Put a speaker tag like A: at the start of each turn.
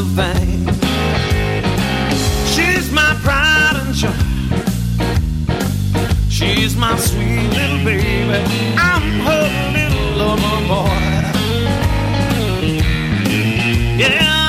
A: little thing. She's my pride and joy. She's my sweet little baby. I'm her little lover boy. Yeah.